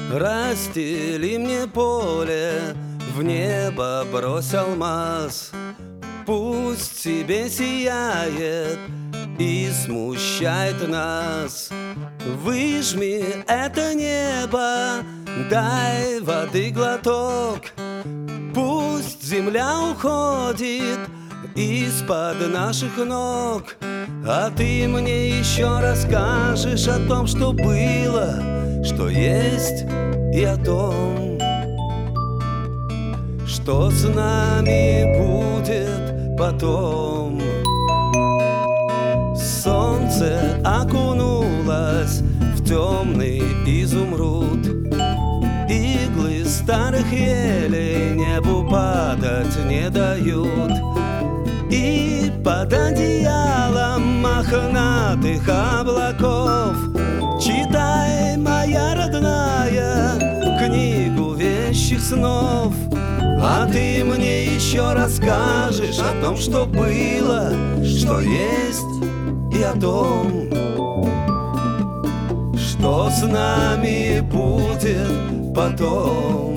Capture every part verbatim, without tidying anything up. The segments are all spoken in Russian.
Расстели мне поле, в небо брось алмаз. Пусть себе сияет и смущает нас. Выжми это небо, дай воды глоток. Пусть земля уходит из-под наших ног, а ты мне еще расскажешь о том, что было, что есть, и о том, что с нами будет потом. Солнце окунулось в темный изумруд. Иглы старых елей небу падать не дают. И под одеялом мохнатых облаков читай, моя родная, книгу вещих снов. А ты мне еще расскажешь о том, что было, что есть, и о том, что с нами будет потом.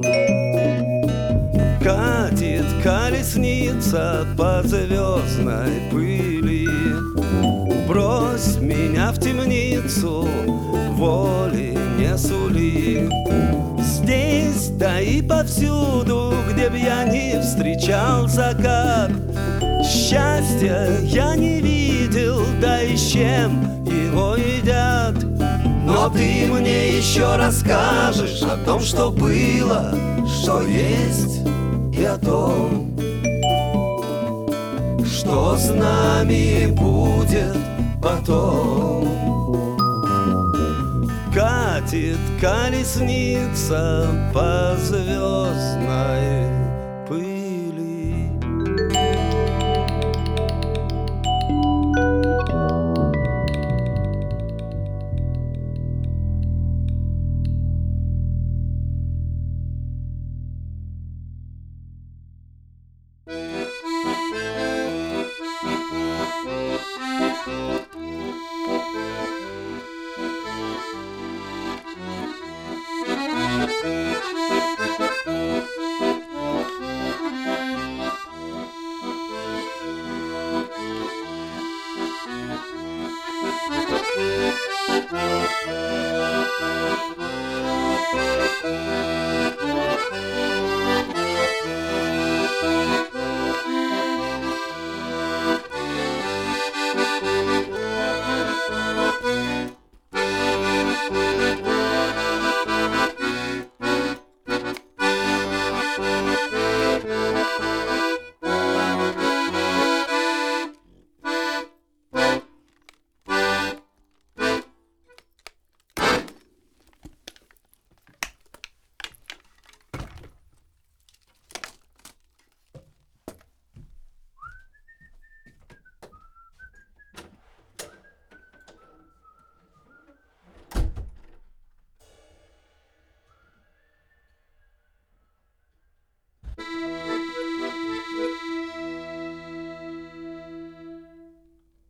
Катит колесница по звездной пыли. Брось меня в темницу, воли не сули. Здесь, да и повсюду, где б я ни встречал закат, счастья я не видел, да и с чем его едят. Но ты мне еще расскажешь о том, что было, что есть, и о том, что с нами будет потом. Катит колесница по звездной пыли.